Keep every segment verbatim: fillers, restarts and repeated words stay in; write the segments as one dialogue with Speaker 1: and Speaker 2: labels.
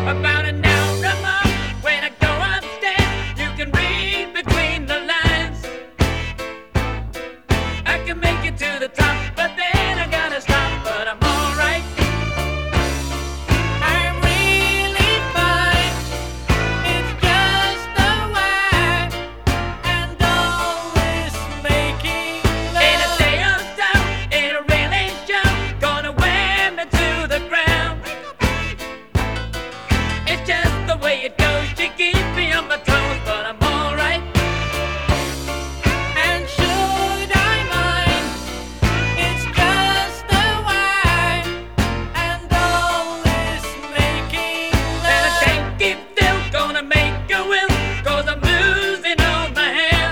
Speaker 1: about an hour a month. When I go upstairs, you can read between the lines. I can make it to the top, but then I gotta stop. But I'm alright. I'm really fine. It's just the wine and all this making love. In a day or so, it'll really show. Gonna wear me to the ground. It's just the way it goes. She keeps me on my toes, but I'm alright. And should I mind? It's just the wine and all this making love. And I can't keep still, gonna make a will, 'cause I'm losing all my hair.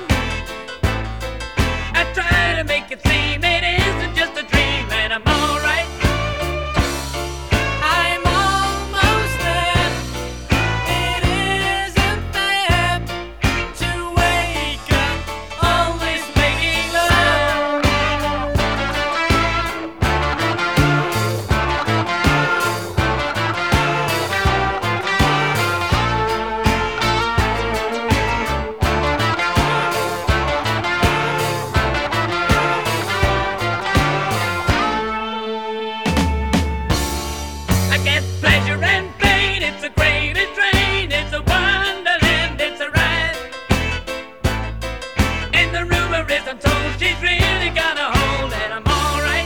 Speaker 1: I try to make it seem it isn't just a dream, and I'm alright. I'm almost there. It isn't fair to wake up always making love. I get pleasure and pain. It's a gravy train. It's a wonderland. It's a ride. And the rumor is I'm told she's really got a hold, and I'm alright.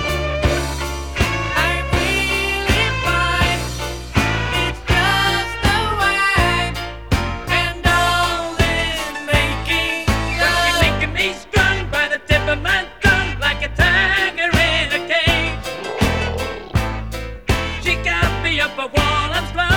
Speaker 1: I'm really fine. It's just the wine and all this making love. She's making me strung by the tip of my tongue like a tiger in a cage. She got me up a wall, I'm